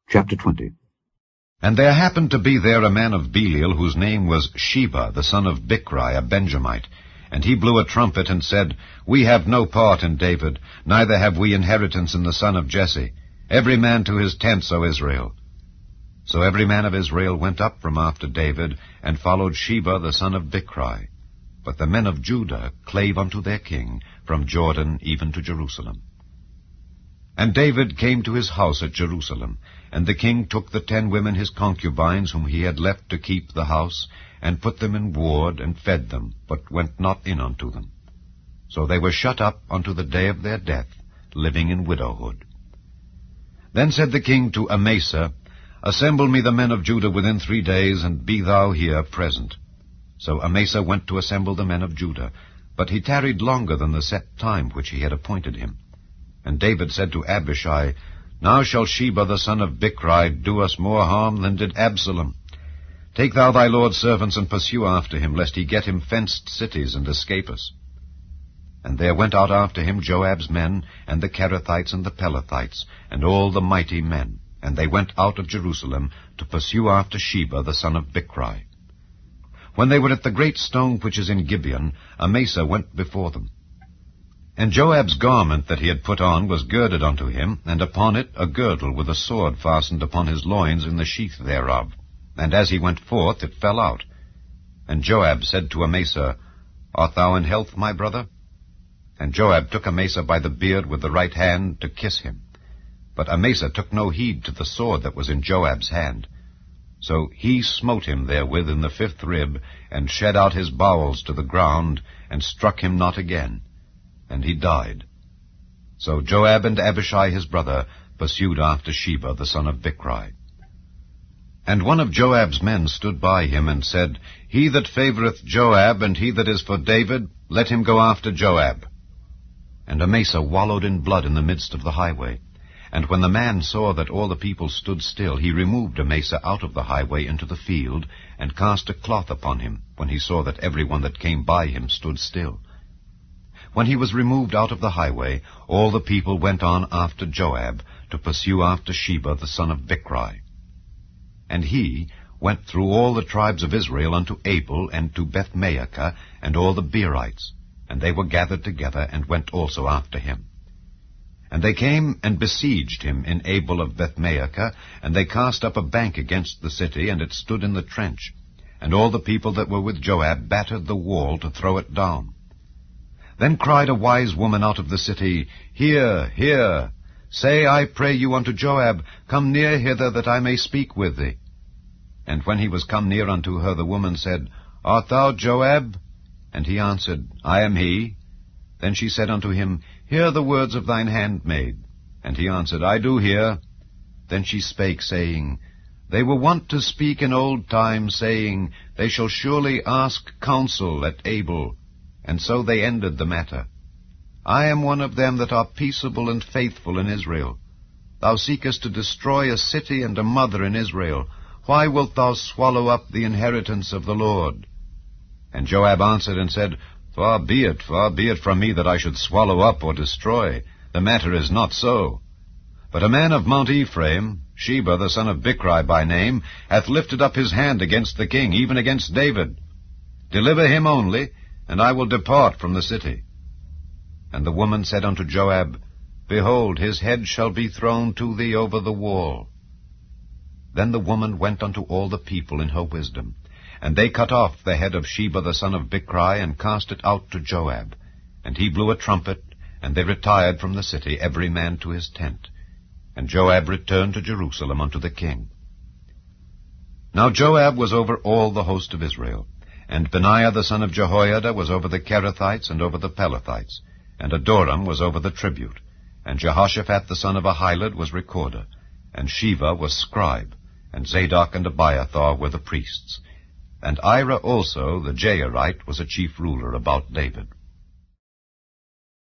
Chapter 20. And there happened to be there a man of Belial, whose name was Sheba, the son of Bichri, a Benjamite. And he blew a trumpet and said, We have no part in David, neither have we inheritance in the son of Jesse. Every man to his tents, O Israel. So every man of Israel went up from after David, and followed Sheba the son of Bichri. But the men of Judah clave unto their king, from Jordan even to Jerusalem. And David came to his house at Jerusalem, and the king took the 10 women his concubines, whom he had left to keep the house, and put them in ward, and fed them, but went not in unto them. So they were shut up unto the day of their death, living in widowhood. Then said the king to Amasa, Assemble me the men of Judah within 3 days, and be thou here present. So Amasa went to assemble the men of Judah, but he tarried longer than the set time which he had appointed him. And David said to Abishai, Now shall Sheba the son of Bichri do us more harm than did Absalom. Take thou thy lord's servants, and pursue after him, lest he get him fenced cities, and escape us. And there went out after him Joab's men, and the Kerethites and the Pelethites, and all the mighty men. And they went out of Jerusalem to pursue after Sheba the son of Bichri. When they were at the great stone which is in Gibeon, Amasa went before them. And Joab's garment that he had put on was girded unto him, and upon it a girdle with a sword fastened upon his loins in the sheath thereof. And as he went forth, it fell out. And Joab said to Amasa, Art thou in health, my brother? And Joab took Amasa by the beard with the right hand to kiss him. But Amasa took no heed to the sword that was in Joab's hand. So he smote him therewith in the 5th rib, and shed out his bowels to the ground, and struck him not again. And he died. So Joab and Abishai his brother pursued after Sheba the son of Bichri. And one of Joab's men stood by him, and said, He that favoureth Joab, and he that is for David, let him go after Joab. And Amasa wallowed in blood in the midst of the highway. And when the man saw that all the people stood still, he removed Amasa out of the highway into the field, and cast a cloth upon him, when he saw that every one that came by him stood still. When he was removed out of the highway, all the people went on after Joab, to pursue after Sheba the son of Bichri. And he went through all the tribes of Israel unto Abel, and to Bethmaachah, and all the Beerites, and they were gathered together, and went also after him. And they came and besieged him in Abel of Bethmaachah, and they cast up a bank against the city, and it stood in the trench. And all the people that were with Joab battered the wall to throw it down. Then cried a wise woman out of the city, Hear, hear! Say, I pray you, unto Joab, Come near hither, that I may speak with thee. And when he was come near unto her, the woman said, Art thou Joab? And he answered, I am he. Then she said unto him, Hear the words of thine handmaid. And he answered, I do hear. Then she spake, saying, They were wont to speak in old time, saying, They shall surely ask counsel at Abel. And so they ended the matter. I am one of them that are peaceable and faithful in Israel. Thou seekest to destroy a city and a mother in Israel. Why wilt thou swallow up the inheritance of the Lord? And Joab answered and said, Far be it from me that I should swallow up or destroy. The matter is not so. But a man of Mount Ephraim, Sheba the son of Bichri by name, hath lifted up his hand against the king, even against David. Deliver him only, and I will depart from the city. And the woman said unto Joab, Behold, his head shall be thrown to thee over the wall. Then the woman went unto all the people in her wisdom, and they cut off the head of Sheba the son of Bichri, and cast it out to Joab. And he blew a trumpet, and they retired from the city, every man to his tent. And Joab returned to Jerusalem unto the king. Now Joab was over all the host of Israel. And Benaiah the son of Jehoiada was over the Kerethites and over the Pelethites, and Adoram was over the tribute, and Jehoshaphat the son of Ahilud was recorder, and Sheva was scribe, and Zadok and Abiathar were the priests, and Ira also the Jairite was a chief ruler about David.